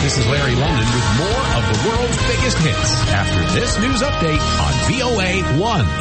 This is Larry London with more of the world's biggest hits after this news update on VOA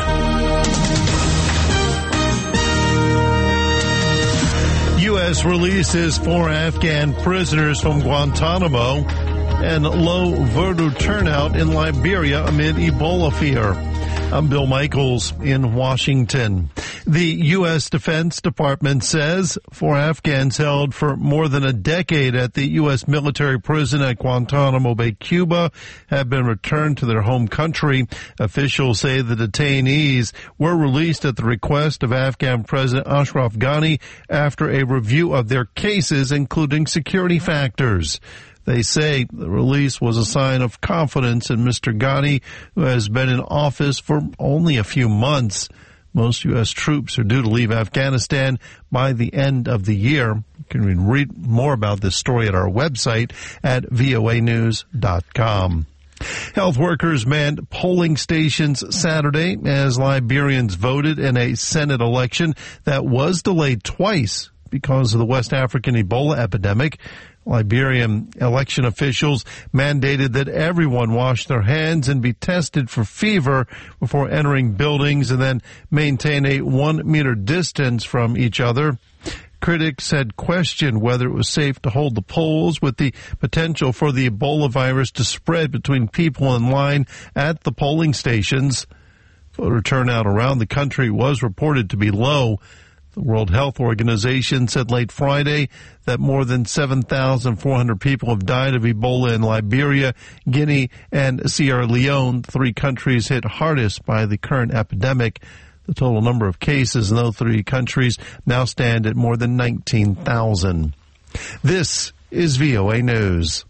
1. U.S. releases 4 Afghan prisoners from Guantanamo and low voter turnout in Liberia amid Ebola fear. I'm Bill Michaels in Washington. The U.S. Defense Department says 4 Afghans held for more than a decade at the U.S. military prison at Guantanamo Bay, Cuba, have been returned to their home country. Officials say the detainees were released at the request of Afghan President Ashraf Ghani after a review of their cases, including security factors. They say the release was a sign of confidence in Mr. Ghani, who has been in office for only a few months. Most U.S. troops are due to leave Afghanistan by the end of the year. You can read more about this story at our website at voanews.com. Health workers manned polling stations Saturday as Liberians voted in a Senate election that was delayed twice because of the West African Ebola epidemic. Liberian election officials mandated that everyone wash their hands and be tested for fever before entering buildings and then maintain a 1-meter distance from each other. Critics had questioned whether it was safe to hold the polls with the potential for the Ebola virus to spread between people in line at the polling stations. Voter turnout around the country was reported to be low. The World Health Organization said late Friday that more than 7,400 people have died of Ebola in Liberia, Guinea, and Sierra Leone, 3 countries hit hardest by the current epidemic. The total number of cases in those 3 countries now stand at more than 19,000. This is VOA News.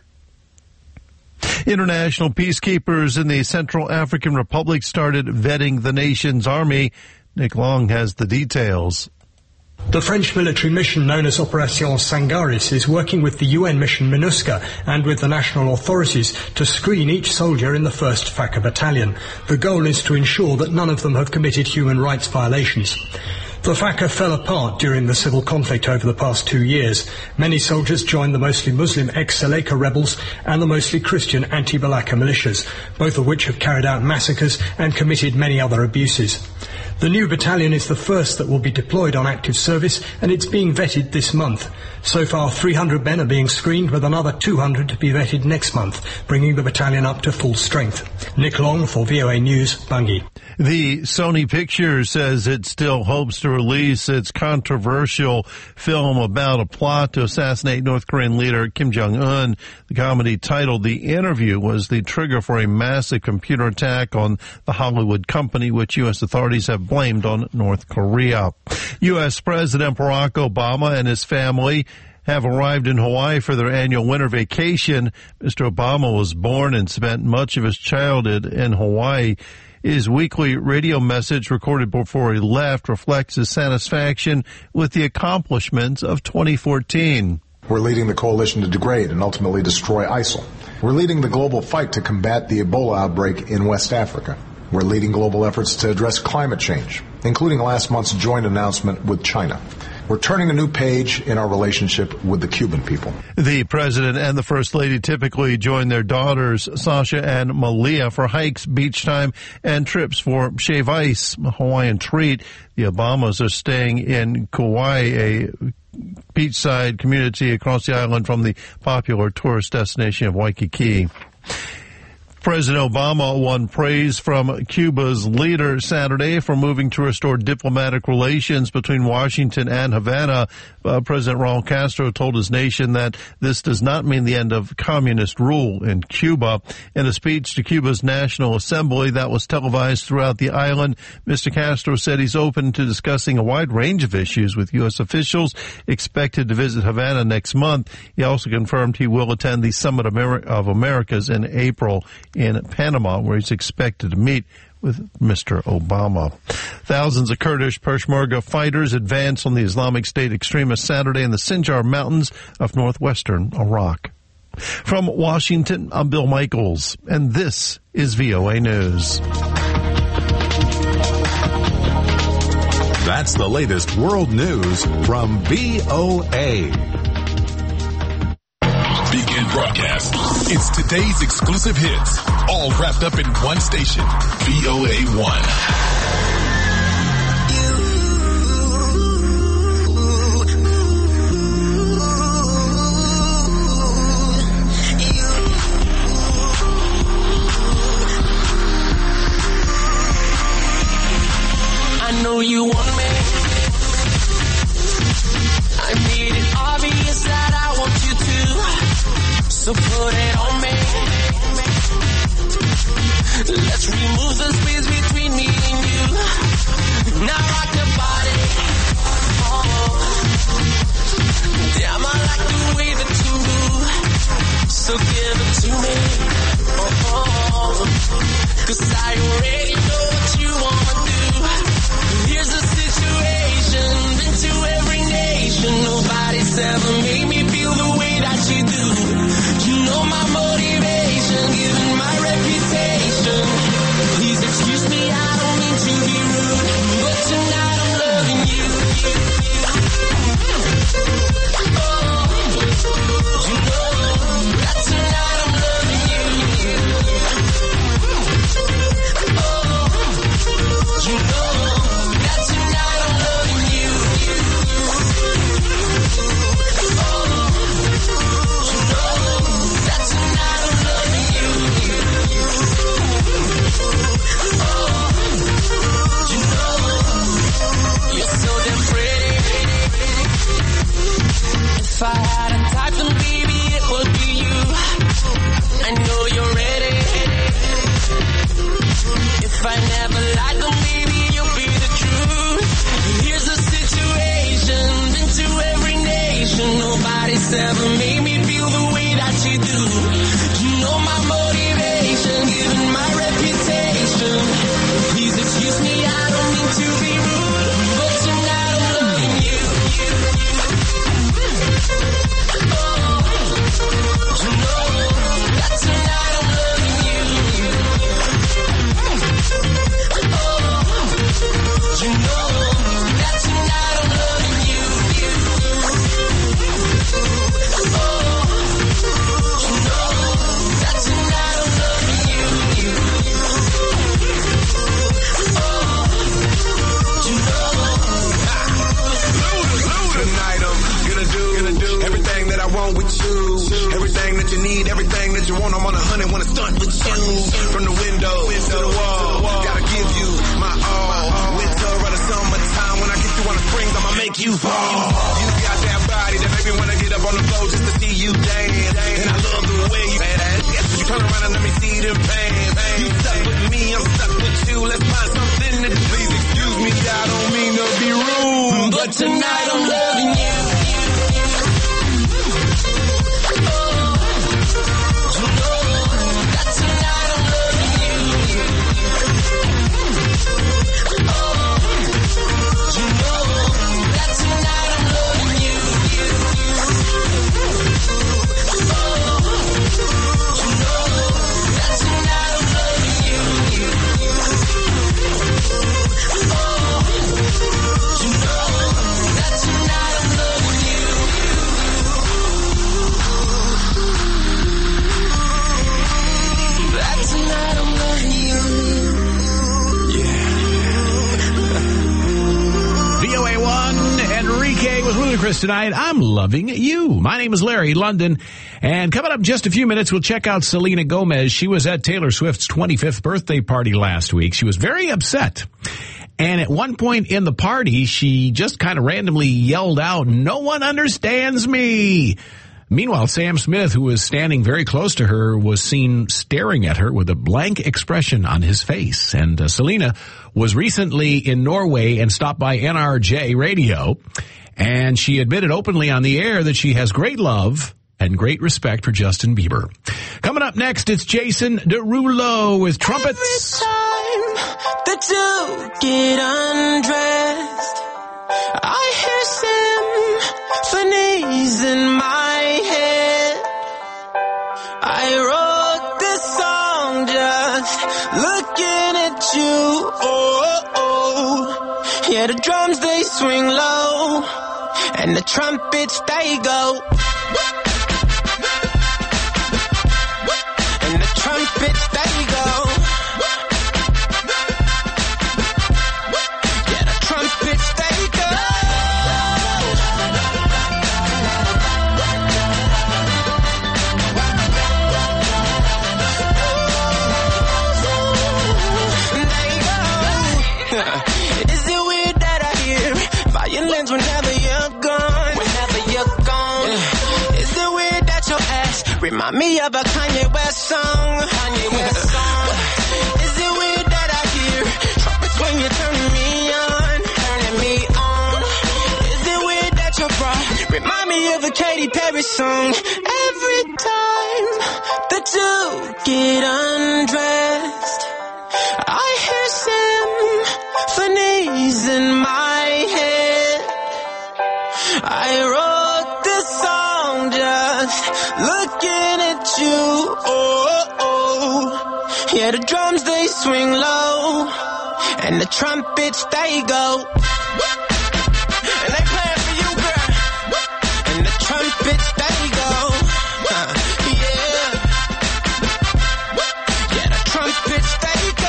International peacekeepers in the Central African Republic started vetting the nation's army. Nick Long has the details. The French military mission known as Opération Sangaris is working with the UN mission MINUSCA and with the national authorities to screen each soldier in the 1st FACA battalion. The goal is to ensure that none of them have committed human rights violations. The FACA fell apart during the civil conflict over the past 2 years. Many soldiers joined the mostly Muslim ex-Seleka rebels and the mostly Christian anti-Balaka militias, both of which have carried out massacres and committed many other abuses. The new battalion is the first that will be deployed on active service, and it's being vetted this month. So far, 300 men are being screened, with another 200 to be vetted next month, bringing the battalion up to full strength. Nick Long for VOA News, Bangui. The Sony Pictures says it still hopes to release its controversial film about a plot to assassinate North Korean leader Kim Jong-un. The comedy titled The Interview was the trigger for a massive computer attack on the Hollywood company, which U.S. authorities have blamed on North Korea. U.S. President Barack Obama and his family have arrived in Hawaii for their annual winter vacation. Mr. Obama was born and spent much of his childhood in Hawaii. His weekly radio message recorded before he left reflects his satisfaction with the accomplishments of 2014. We're leading the coalition to degrade and ultimately destroy ISIL. We're leading the global fight to combat the Ebola outbreak in West Africa. We're leading global efforts to address climate change, including last month's joint announcement with China. We're turning a new page in our relationship with the Cuban people. The president and the first lady typically join their daughters, Sasha and Malia, for hikes, beach time, and trips for shave ice, a Hawaiian treat. The Obamas are staying in Kauai, a beachside community across the island from the popular tourist destination of Waikiki. President Obama won praise from Cuba's leader Saturday for moving to restore diplomatic relations between Washington and Havana. President Raul Castro told his nation that this does not mean the end of communist rule in Cuba. In a speech to Cuba's National Assembly that was televised throughout the island, Mr. Castro said he's open to discussing a wide range of issues with U.S. officials expected to visit Havana next month. He also confirmed he will attend the Summit of Americas in April in Panama, where he's expected to meet with Mr. Obama. Thousands of Kurdish Peshmerga fighters advanced on the Islamic State extremists Saturday in the Sinjar Mountains of northwestern Iraq. From Washington, I'm Bill Michaels, and this is VOA News. That's the latest world news from VOA. Begin broadcast. It's today's exclusive hits, all wrapped up in one station, VOA1. I know you want me. I made it obvious that I want you to. So put it on me. Let's remove the space between me and you. Now rock your body. Oh. Damn, I like the way that you move. So give it to me. Oh. 'Cause I already know what you wanna do. Here's the situation, been to every nation. Nobody's ever made me feel the way that you do. You know my motivation, given my reputation. Please excuse me, I don't mean to be rude, but tonight I'm loving you. Oh, you know that tonight I'm loving you. Oh, you know. If I had a type, then baby, it would be you. I know you're ready. If I never lied, then baby, you'll be the truth. Here's the situation, been to every nation. Nobody's ever made me feel the way that you do. You know my motivation, given my reputation. Please excuse me, I don't mean to be rude, but tonight I'm loving you. You know that tonight I'm loving you. Oh, you know that tonight I'm loving you. Oh, you know that tonight I'm loving you. Oh, you know. Tonight I'm gonna do everything that I want with you. Everything that you need, everything that you want. I'm on 100, wanna stunt with you. From the window to the wall, gotta give you my all. Winter or the summertime, when I get you on the springs, I'ma make you fall. You got that body that make me wanna get up on the floor just to see you dance. And I love the way you badass. You turn around and let me see them pants. You stuck with me, I'm stuck with you. Let's find something to do. Please excuse me, I don't mean to be rude, but tonight I'm loving you. Ludacris tonight. I'm loving you. My name is Larry London, and coming up in just a few minutes, we'll check out Selena Gomez. She was at Taylor Swift's 25th birthday party last week. She was very upset. And at one point in the party, she just kind of randomly yelled out, "No one understands me." Meanwhile, Sam Smith, who was standing very close to her, was seen staring at her with a blank expression on his face. And Selena was recently in Norway and stopped by NRJ Radio. And she admitted openly on the air that she has great love and great respect for Justin Bieber. Coming up next, it's Jason Derulo with Trumpets. Every time that you get undressed, I hear symphonies in my head. I wrote this song just looking at you. Oh, oh. Yeah, the drums, they swing low, and the trumpets, they go. Remind me of a Kanye West song. Kanye West song. Is it weird that I hear trumpets when you're turning me on? Turning me on. Is it weird that your bra remind me of a Katy Perry song? Every time that you get undressed, I hear symphonies in my head. I wrote this song just looking at you. Oh, oh. Yeah, the drums they swing low, and the trumpets they go. And they playing for you, girl. And the trumpets they go. Yeah. Yeah, the trumpets they go.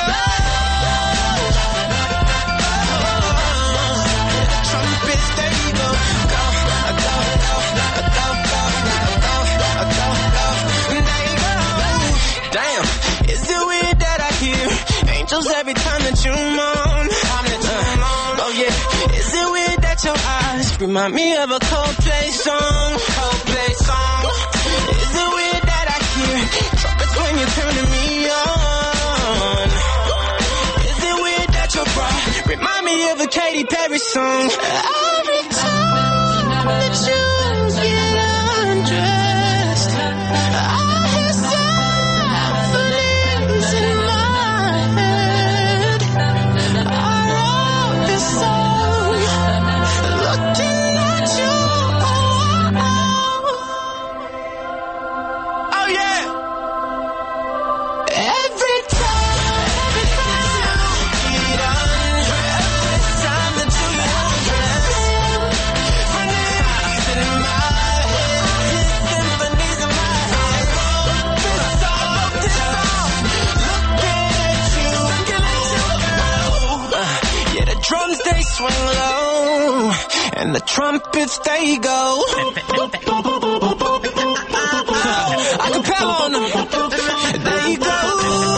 Yeah, the trumpets they go. Go, go, go, go, go, go, go, they go. Damn, is it weird that I hear angels every time that you moan? Oh yeah, is it weird that your eyes remind me of a Coldplay song? Coldplay song. Is it weird that I hear trumpets when you're turning me on? Is it weird that your bra remind me of a Katy Perry song? Every time that you get undressed, I hear symphonies in my head. I wrote this song looking at you. Oh yeah. Every time you get undressed, every time that you get undressed, symphonies in my head, symphonies in my head. This song, looking at you, yeah, the drums they swing low, and the trumpets they go. Acapella on them, there you go.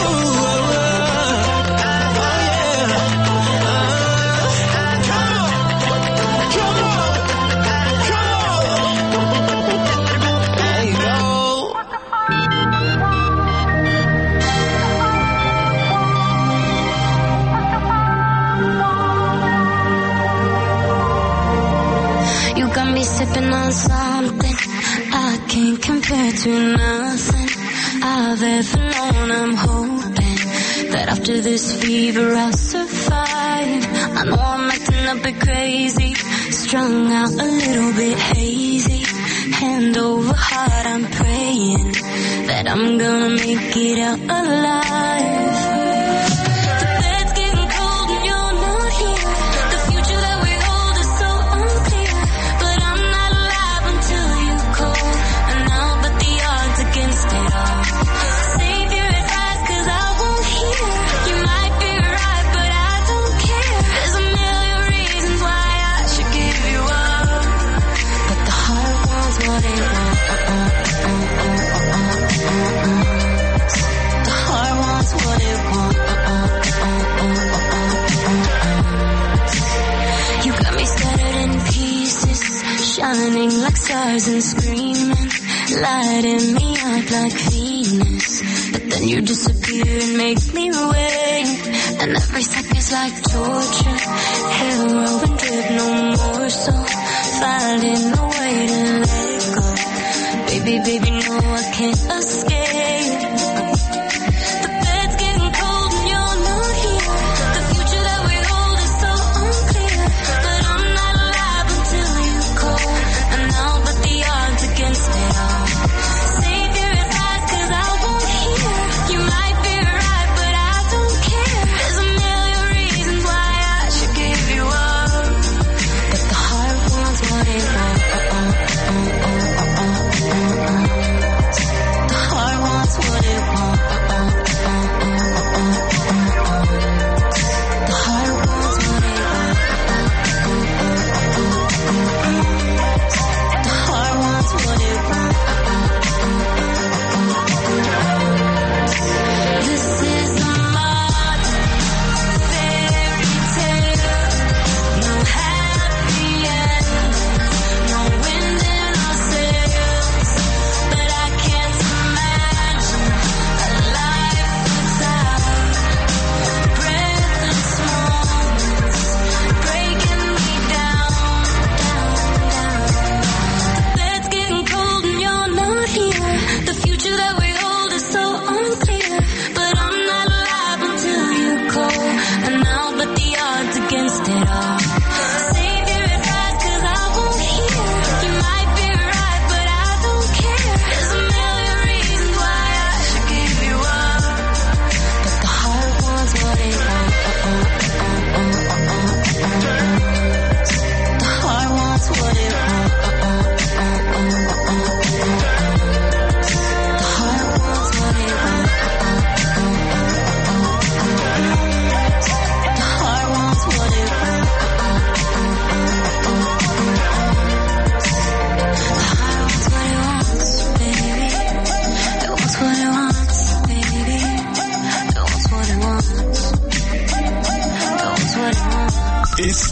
You got me sipping on something I can't compare to nothing I've ever known. I'm hoping that after this fever I'll survive. I know I'm acting a bit crazy, strung out a little bit hazy. Hand over heart, I'm praying that I'm gonna make it out alive. Shining like stars and screaming, lighting me up like Venus. But then you disappear and make me wait, and every second's like torture. Heroin drip, no more, so finding a way to let go. Baby, baby, no, I can't escape. The bed's getting cold and you're not here. The future that we hold is so unclear, but I'm not alive until you call. And now but the odds against it all. Save your advice 'cause I won't hear. You might be right, but I don't care. There's a million reasons why I should give you up, but the heart wants what it wants. The heart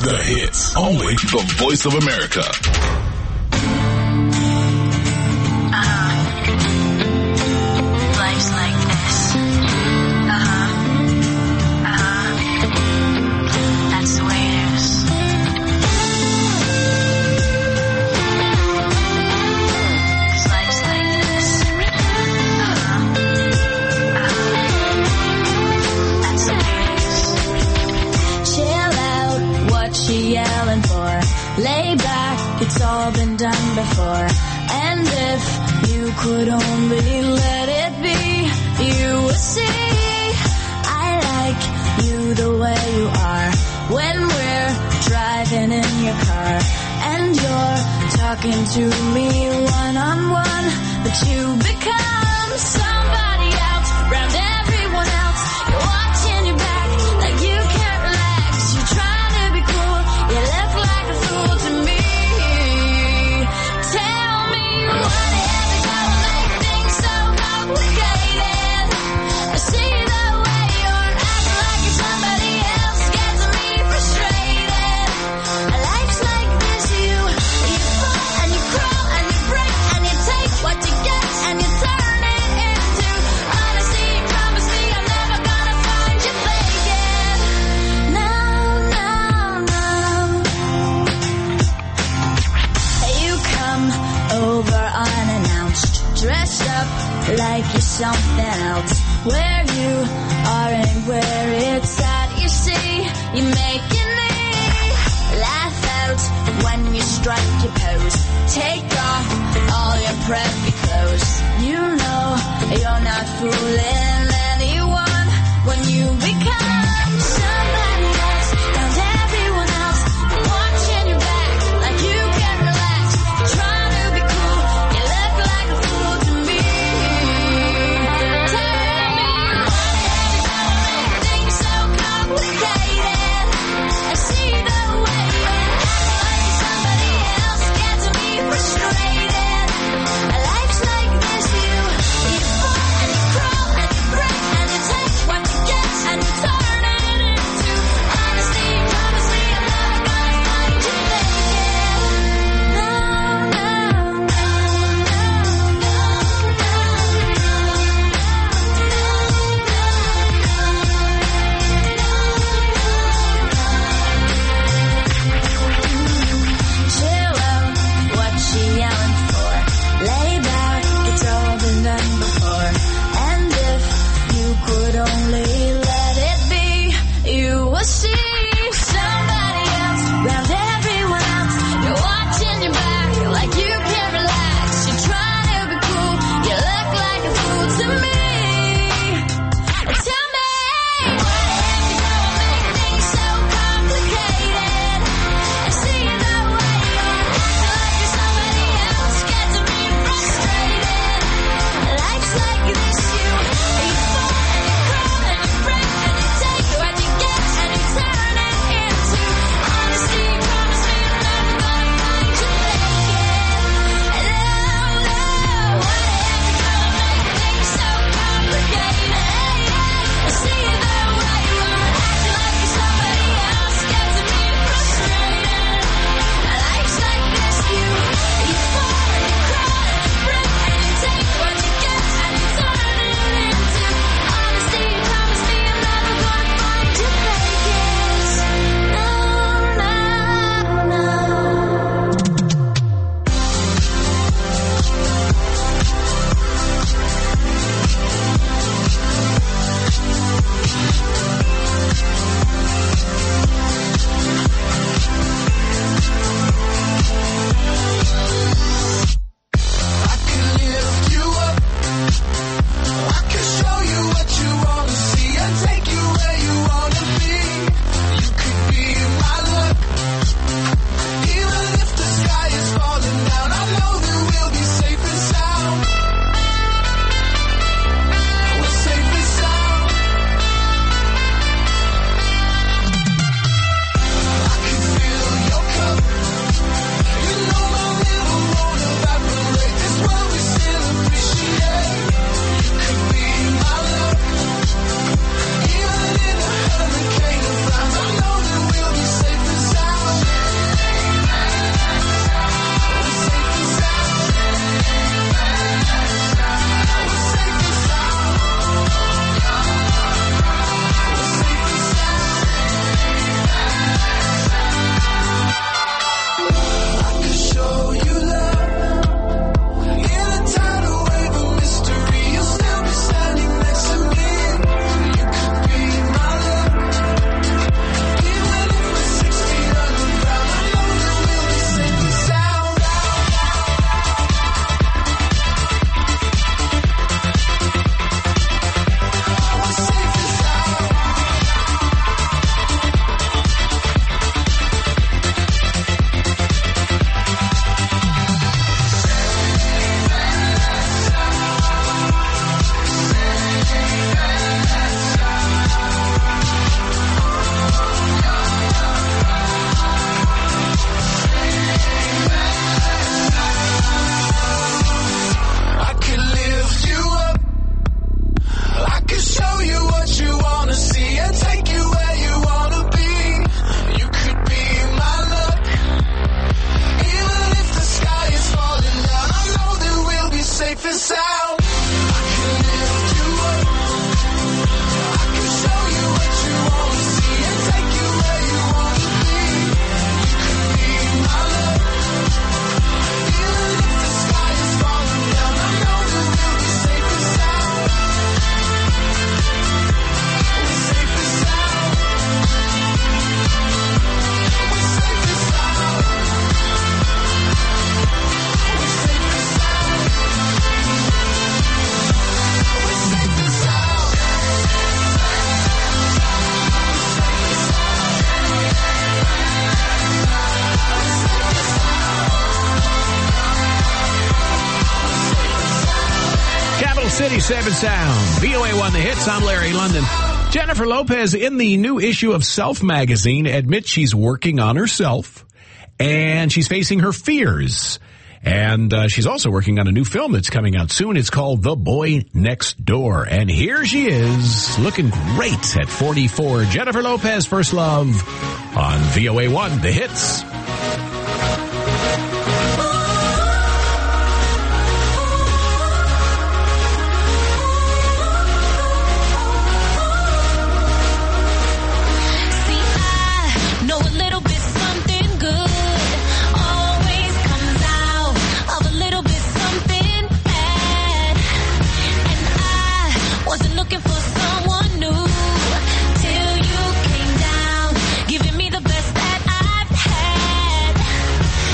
The Hits. Only the Voice of America. Life's like this. That's the way it is. Life's like this. That's the way it is. Chill out, what you yelling for? Lay back, it's all been done before. And if you could only let it be, you would see I like you the way you are. When we're driving in your car and you're talking to me one-on-one, but you become somebody else around everyone else. You're watching your back like you can't relax. You're trying to be cool, you look like a fool to me. Tell me what is gonna make things so complicated. I see the way you're acting like you're somebody else, gets me frustrated. Life's like this, you fall and you crawl and you break and you take what you get and you turn it into honesty. You promise me I'm never gonna find you faking. No, no, no. You come over unannounced, dressed up like you're something else. Where you are and where it's at, you see, you're making me laugh out when you strike your pose. Take off all your preppy clothes. You know you're not fooling anyone when you become somebody else around everyone else. Watching your back like you can't relax. Trying to be cool, you look like a fool to me. Tell me what is gonna make things so complicated. I see the way you're acting like you're somebody else, gets me frustrated. Life's like this, you fall and you crawl and you break and you take what you get and you safe and sound. I can lift you up. I can show you what you want to see and take you where you want to be. You can be my love. Even if the sky is falling down, I know that we'll be safe and sound. We're safe and sound. We're safe and sound. We're safe and sound. We're safe and sound. Capital City 7 Sound. VOA1 The Hits. I'm Larry London. Jennifer Lopez in the new issue of Self magazine admits she's working on herself and she's facing her fears. And she's also working on a new film that's coming out soon. It's called The Boy Next Door. And here she is, looking great at 44. Jennifer Lopez, First Love, on VOA1 The Hits. See, I know a little bit something good always comes out of a little bit something bad. And I wasn't looking for someone new till you came down, giving me the best that I've had.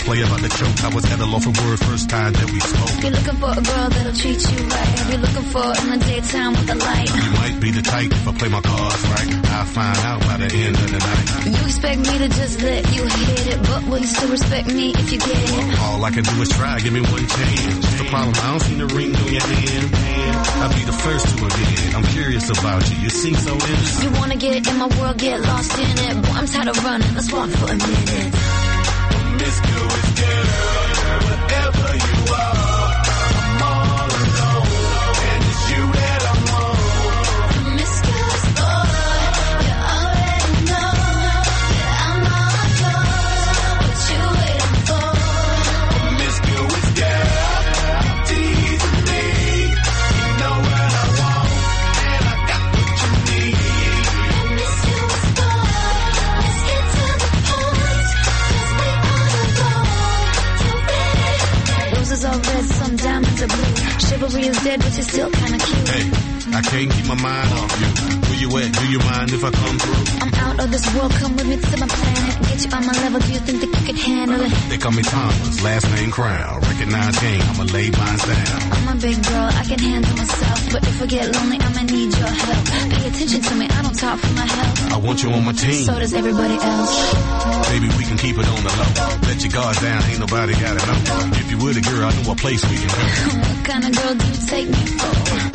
play about the choke. I was at a loss for words first time that we spoke. If you're looking for a girl that'll treat you right, if you're looking for in the daytime with a light, you might be the type if I play my cards right. I'll find out by the end of the night. You expect me to just let you hit it, but will you still respect me if you get it? All I can do is try, give me one chance. Just the problem, I don't see the ring on your hand. I'll be the first to admit, I'm curious about you. You seem so innocent. You wanna get in my world, get lost in it. Boy, I'm tired of running, let's walk for a minute. Promiscuous girl, whatever you are, I'm all alone, and it's you that I want. Promiscuous boy, you already know that I'm all yours. What you waiting for? Promiscuous girl, teasing me. You know what I want, and I got what you need. Promiscuous boy, let's get to the point, 'cause we on the road to it. Roses are red, some diamonds are blue. Chivalry is dead, but you're still kinda cute. Hey, I can't keep my mind off you. Where you at? Do you mind if I come through? I'm out of this world, come with me to my planet. Get you on my level, do you think that you could handle it? They call me Thomas, last name Crown. Recognize game, I'ma lay mine down. I'm a big girl, I can handle myself. But if I get lonely, I'ma need your help. Pay attention to me, I don't talk for my health. I want you on my team. So does everybody else. Baby, we can keep it on the low. Let your guard down, ain't nobody gotta know. If you were the girl, I know a place we can go. What kind of girl do you take me for?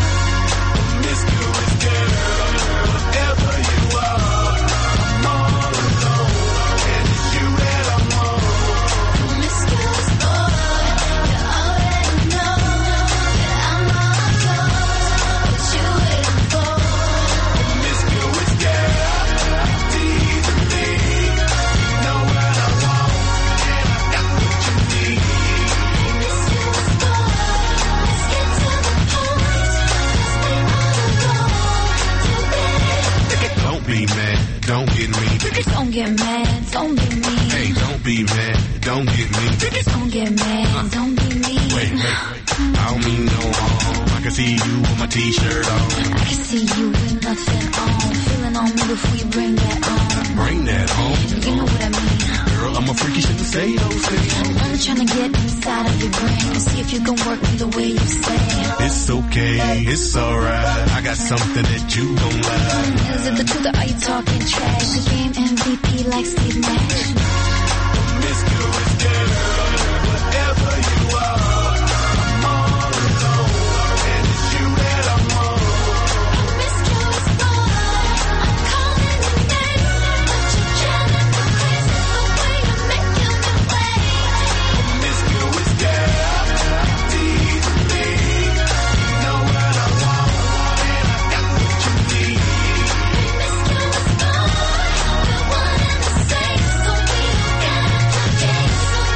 Promiscuous girl, whatever you are, I'm all alone, and it's you that I want. Promiscuous boy, you already know that I'm all yours. What you waiting for? Promiscuous girl, teasing me. You know what I want, and I got what you need. Promiscuous boy, let's get to the point, 'cause we on the road to it. Don't be mad, don't get me. Don't get mad, don't be mean. Hey, don't be mad, don't get me. Don't get mad, don't be mean. Wait, I don't mean no harm. I can see you with my t-shirt on. I can see you with nothing on. Feeling on me before you bring that on. Bring that home. You know what I mean. Girl, I'm a freak, you shouldn't say those things. I'm only trying to get inside of your brain and see if you can work me the way you say. It's okay, it's alright. I got something that you don't like. Is it the truth or are you talking trash? The game MVP like Steve Nash. Promiscuous girl, whatever you are, I'm all alone, and it's you that I want. Promiscuous boy, I'm calling your name, but you're driving me crazy the way you're making me wait. Promiscuous girl, teasing me. You know what I want, and I got what you need. Promiscuous boy, we're one and the same, so we don't gotta get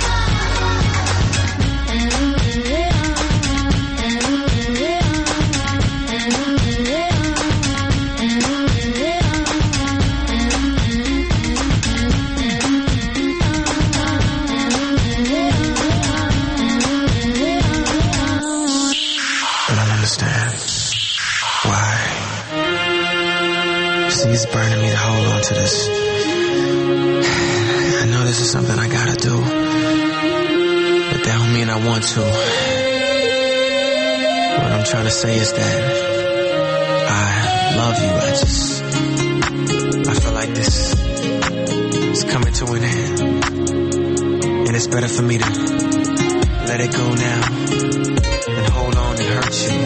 I don't understand why. See, it's burning me to hold on to this. I know this is something I gotta do, but that don't mean I want to. What I'm trying to say is that I love you. I feel like this is coming to an end, and it's better for me to let it go now and hold on and hurt you.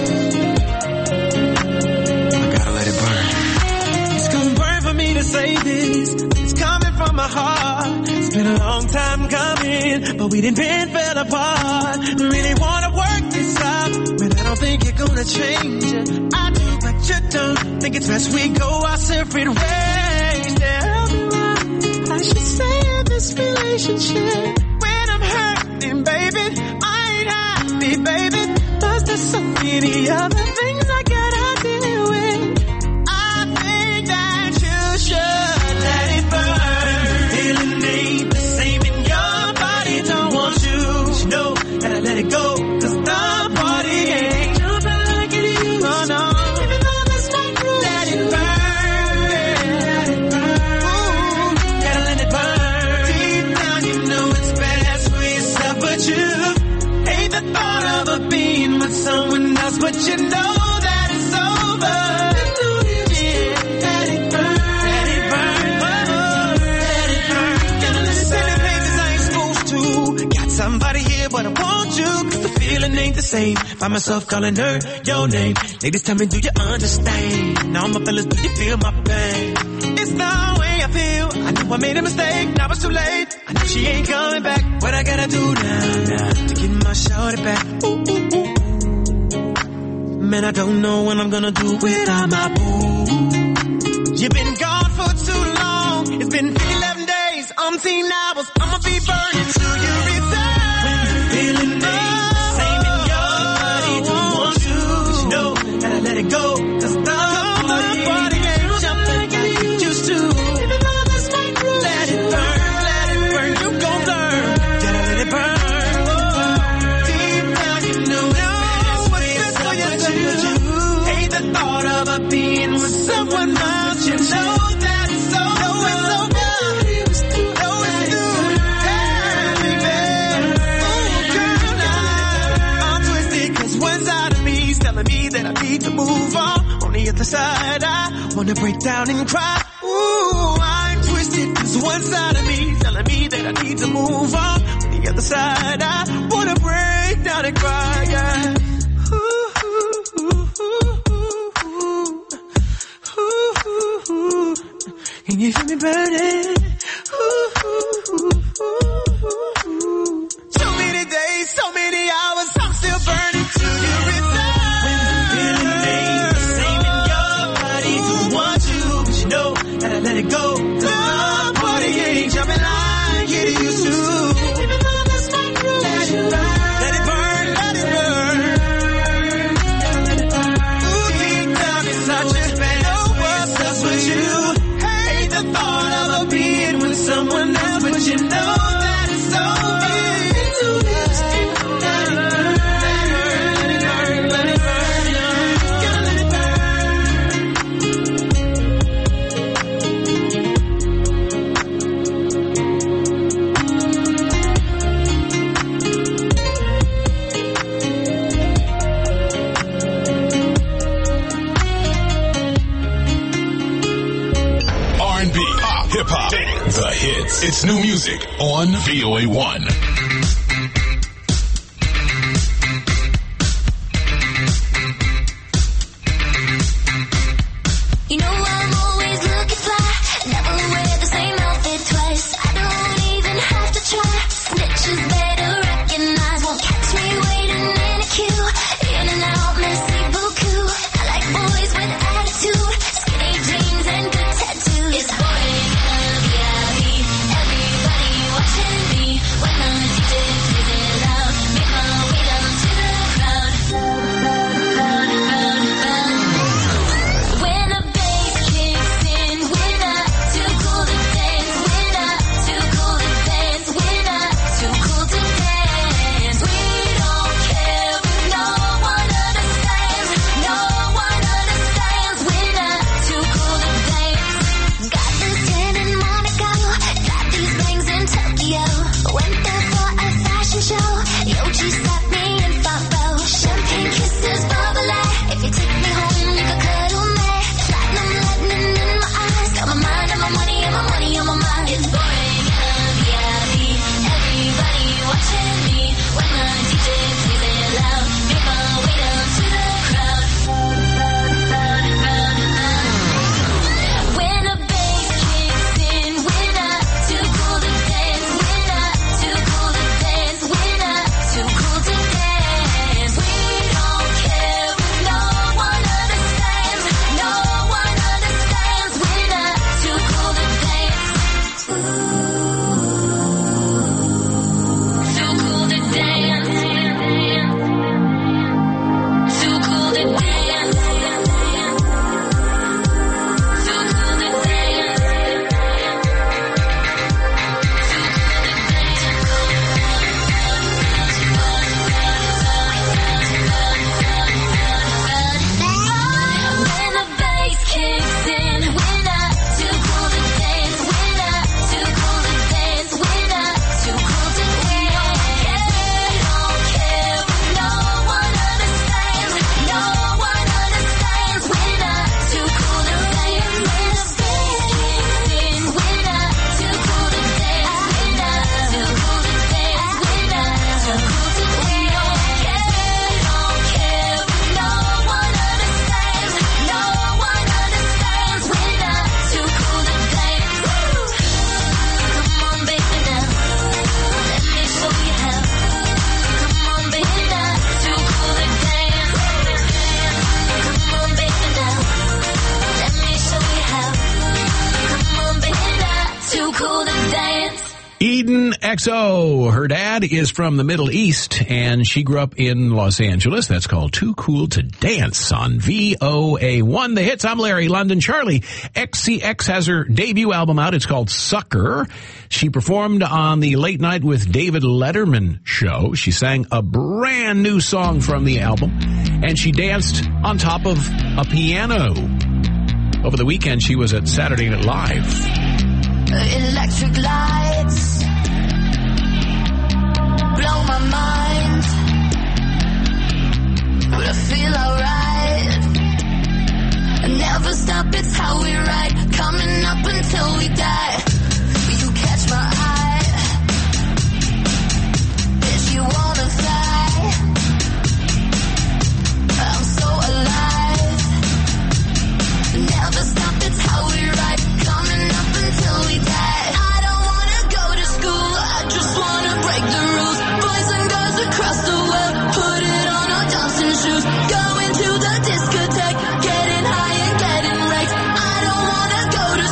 I gotta let it burn. It's gonna burn for me to say this. It's coming from my heart. It's been a long time coming, but we didn't bend, fell apart. Really wanna work this out, but I don't think you're gonna change it. I do, but you don't. Think it's best we go our separate ways. Tell me what I should say in this relationship. When I'm hurting, baby, I ain't happy, baby. Cause there's so many other things I gotta deal with. I think that you should let it burn. Feeling ain't the same in your body. Don't want you to know that I let it go. Cause the body ain't jumping like it used to. Oh no, even though that's not true. Let it burn. Let it burn. Ooh, gotta let it burn. Deep down you know it's best we but you know that it's over. Let it burn, let it burn, let it burn. Gotta listen to places I ain't supposed to. Got somebody here, but I want you, 'cause the feeling ain't the same. Find myself calling her your name. Ladies, tell me, do you understand? Now my fellas, do you feel my pain? It's the way I feel. I know I made a mistake, now it's too late. I know she ain't coming back. What I gotta do now to get my shorty back? Ooh, ooh, ooh. Man, I don't know what I'm gonna do without my boo. You've been gone for too long. It's been 11 days, umpteen hours. I'ma be burning till you return. When the feeling ain't the same in your body, don't want you, but you know, gotta let it go. 'Cause the party ain't jumping like you used to. Even though this might ruin, let it burn, you gon' learn. Gotta let it burn. Deep down you know what's best for you too. Hate the thought of her being with someone else. You know that it's over. It's over. No, it's through. Hey, baby. Ooh, girl, now I'm twisted 'cause one side of me's telling me that I need to move on. On the other side, I wanna break down and cry. Ooh, I'm twisted 'cause one side of me telling me that I need to move on. On the other side, I wanna break down and cry. Yeah. Can you feel me burning? So many days, so many hours, I'm still burning till you return. When the feeling ain't the same in your body, don't want you, but you know, gotta let it go. The party ain't jumping like it used to. Even though that's not true, let it burn, let it burn, let it burn. Ooh, deep down inside you, know what's up with you. Hate the thought of her being with someone else, but you know that it's over. R&B, pop, hip-hop, the hits. It's new music on VOA1. You know I'm always looking fly, never wear the same outfit twice. I don't even have to try. Snitches better recognize, won't catch me waiting in a queue. In and out, messy buku. I like boys with attitude, skinny jeans and good tattoos. It's boy, love, yeah, everybody watching me when I'm Eden XO. Her dad is from the Middle East, and she grew up in Los Angeles. That's called Too Cool to Dance on VOA1. The hits, I'm Larry London. Charlie XCX has her debut album out. It's called Sucker. She performed on the Late Night with David Letterman show. She sang a brand new song from the album, and she danced on top of a piano. Over the weekend, she was at Saturday Night Live. Electric lights blow my mind, but I feel alright. Never stop, it's how we ride, coming up until we die. You catch my eye, if you wanna fly, I'm so alive. Never stop, it's how we ride, coming up until we die. I don't wanna go to school, I just wanna break the rules. Boys and girls across the world, put it on our dancing shoes. Going to the discotheque, getting high and getting wrecked. I don't wanna go to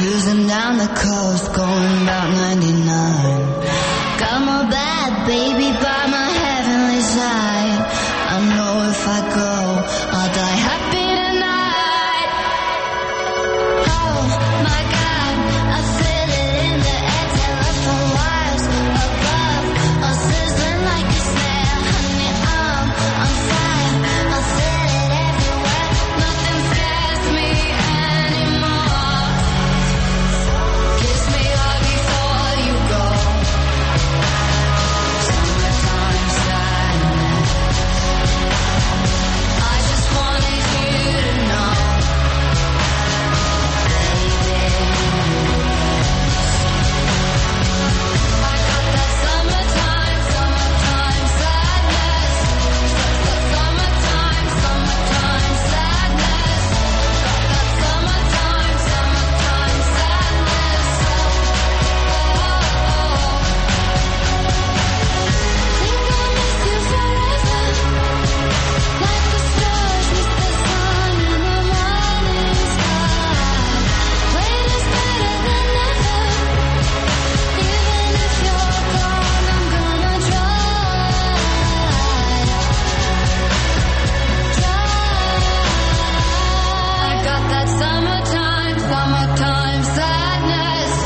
Cruising down the coast, going about 99. Got my bad baby by my heavenly side. I know if I go, I'll die happy tonight. Oh my God, I feel it in the air. Telephone wires above, all sizzling like a snare. Honey, I'm fire. I feel it everywhere. Nothing scares me anymore. Kiss me hard before you go. Summertime sadness. I just wanted you to know, I got that summertime sadness. Summertime sadness. Got that summertime sadness. Think I'll miss you forever, like the stars miss the sun in the morning sky. Wait is better than never. Even if you're gone, I'm gonna try. I got that summertime sadness.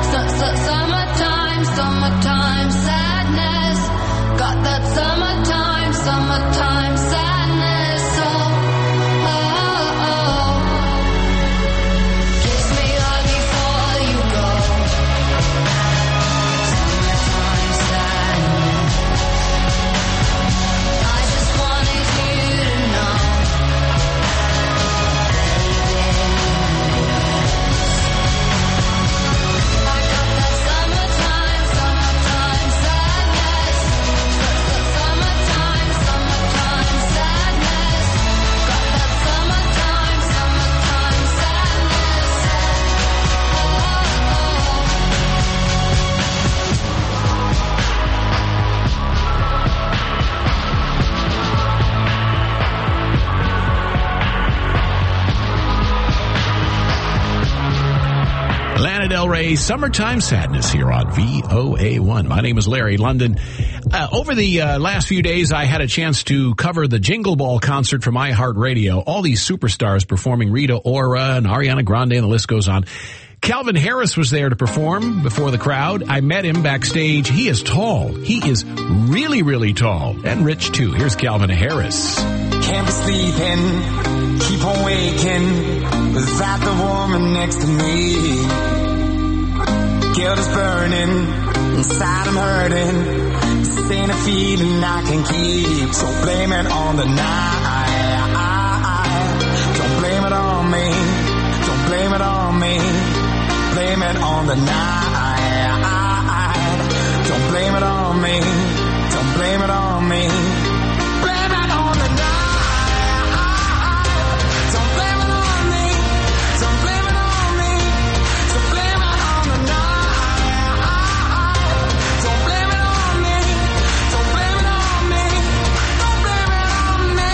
Summertime sadness. Got that summertime sadness. Oh. Kiss me hard before you go. Summertime sadness. I just wanted you to know, I got that summertime sadness. Summertime sadness. Got that summertime sadness. Lana Del Rey, Summertime Sadness here on VOA1. My name is Larry London. Over the last few days, I had a chance to cover the Jingle Ball concert from iHeartRadio. All these superstars performing, Rita Ora and Ariana Grande, and the list goes on. Calvin Harris was there to perform before the crowd. I met him backstage. He is tall. He is really, really tall. And rich, too. Here's Calvin Harris. Can't be sleeping, keep on waking without the woman next to me. Guilt is burning, inside I'm hurting. This ain't a feeling I can keep, so blame it on the night. Don't blame it on me, don't blame it on me. Blame it on the night. Don't blame it on me, don't blame it on me. Blame it on the night. Don't blame it on me, don't blame it on me. Don't blame it on the night. Don't blame it on me, don't blame it on me. Don't blame it on me.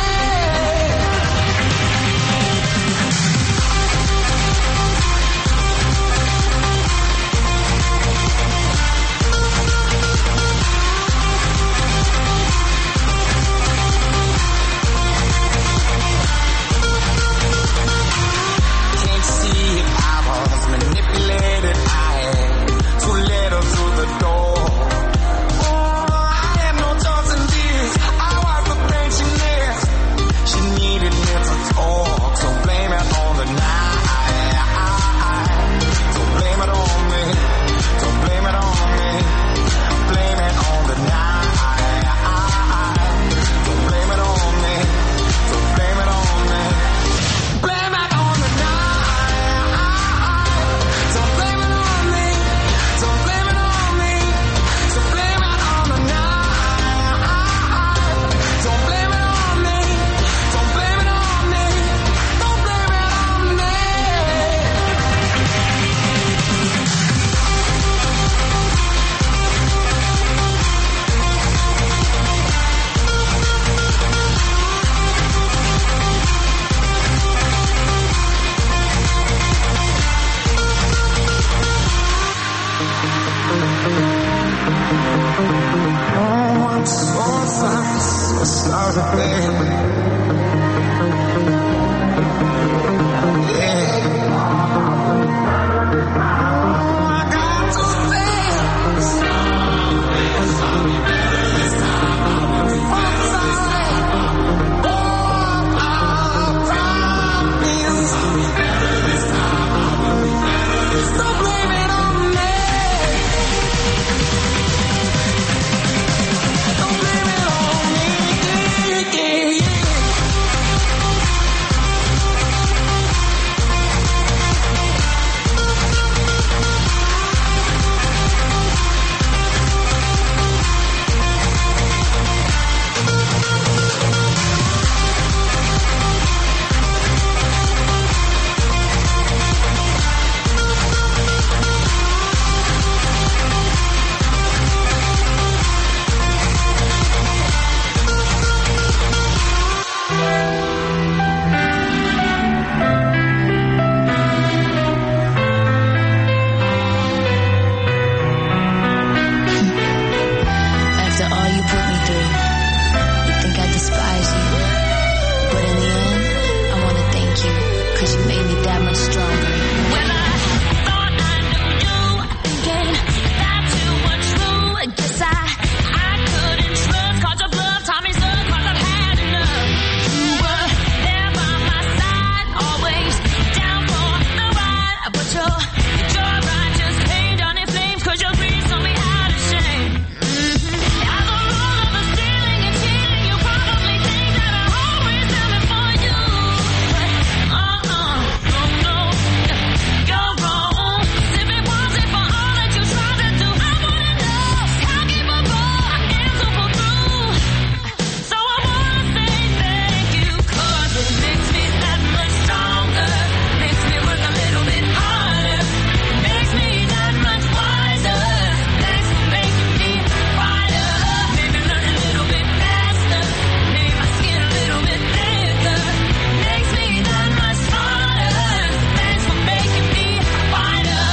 'cause you made me that much stronger. When I thought I knew you, thinking that you were true, I guess I couldn't trust, cause your love taught me so, cause I've had enough. You were there by my side, always down for the ride, but your ride just paid on in flames, cause your greed saw me out of shame. As a rule of the stealing and cheating, you probably think that I always am it for you. But no, you're wrong. If it wasn't for all that you tried to do, I wouldn't know how capable I am to pull through. So I wanna say thank you, cause it makes me that much stronger, makes me work a little bit harder, makes me that much wiser. Thanks for making me wider, made me learn a little bit faster, made my skin a little bit thicker, makes me that much smarter. Thanks for making me wider.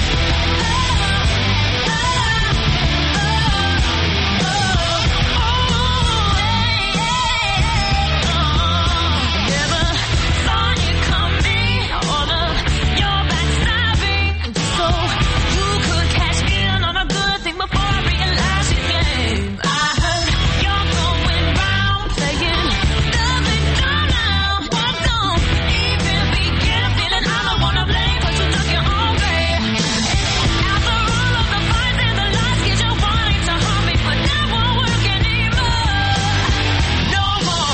Never saw it coming, all of your backstabbing, so you could catch me on a good thing before I realized your game. I heard you're going round playing the victim now. What don't even begin feeling I'm the one to blame, but you took your own way. After all of the fights and the lies, get you wanting to harm me, but that won't work anymore. No more.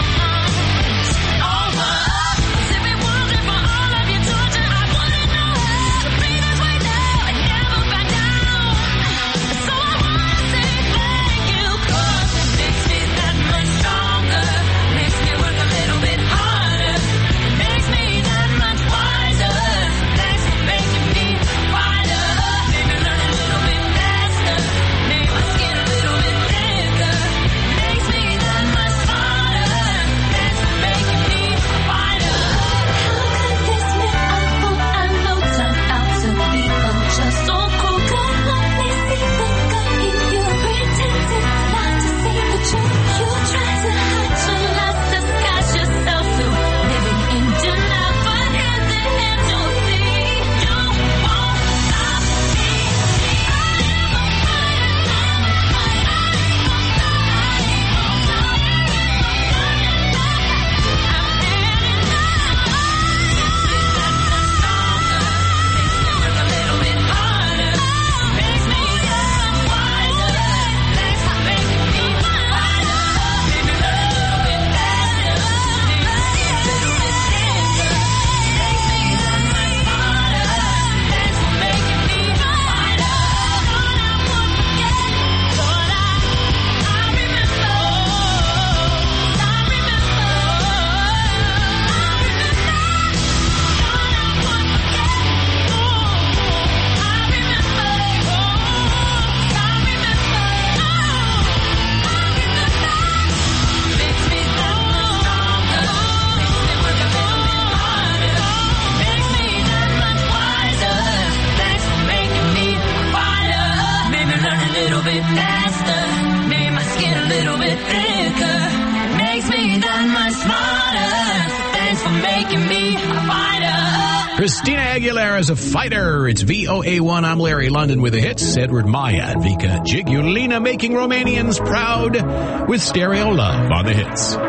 Over. 'Cause if it wasn't for all of your torture, I wouldn't know how to be this way now and never back down. So I wanna say thank you, 'cause it makes me that much stronger, makes me work a little bit harder, makes me that much wiser. Thanks for making me wider, made me learn a little bit faster, made my skin a little bit thicker, makes me that much smarter. Thanks for making me wider. How could this man I thought I know turn out to be just so cruel? Could only see the good in you, pretended not to see the truth. You tried to hide your lies, disguise yourself through living in denial, but in the end you'll see you won't stop me. Christina Aguilera's a fighter. It's VOA1. I'm Larry London with the hits. Edward Maya and Vika Jigulina making Romanians proud with Stereo Love on the hits.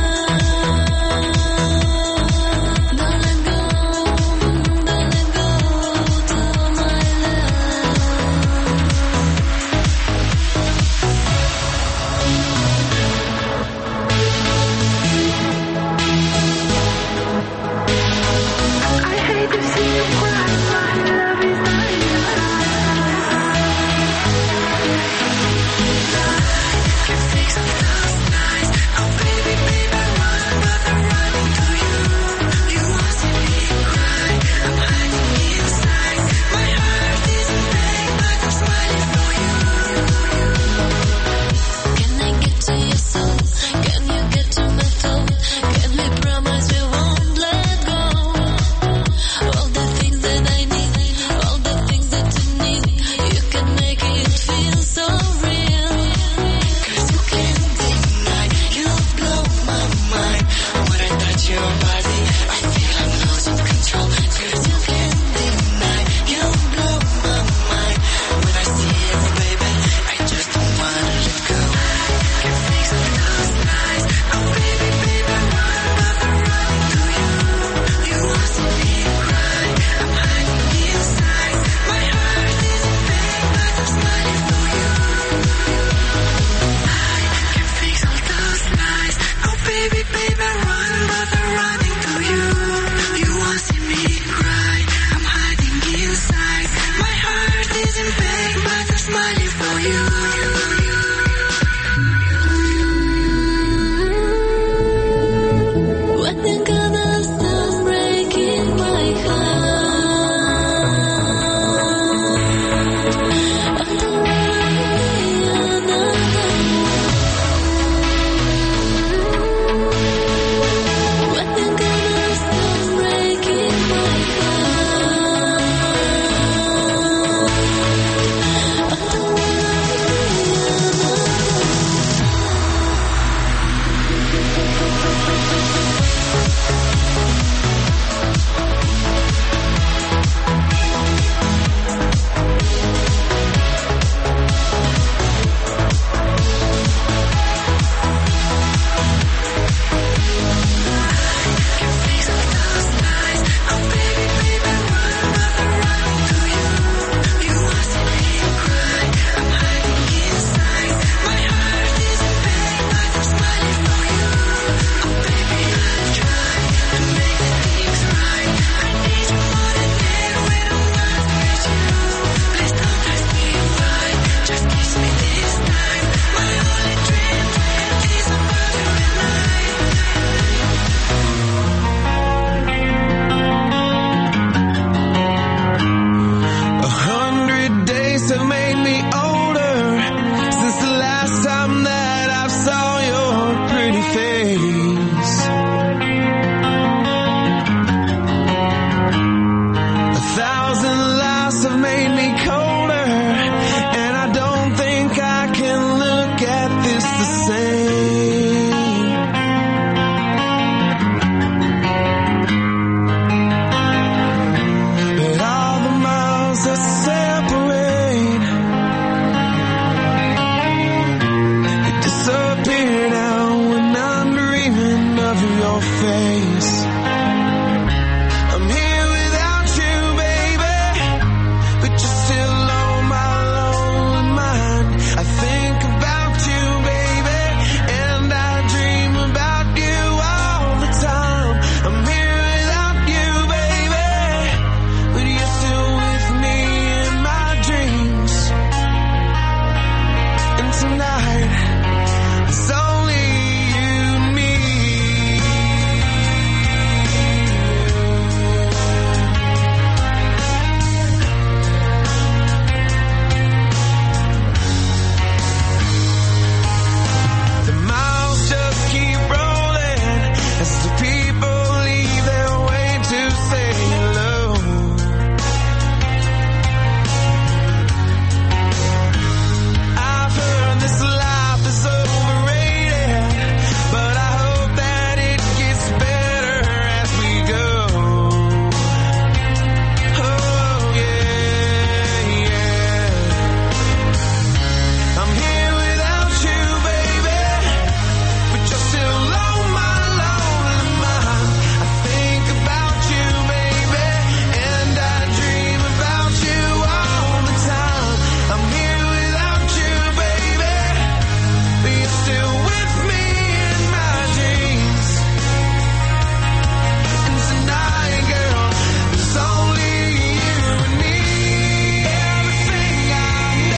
Don't let go. Tonight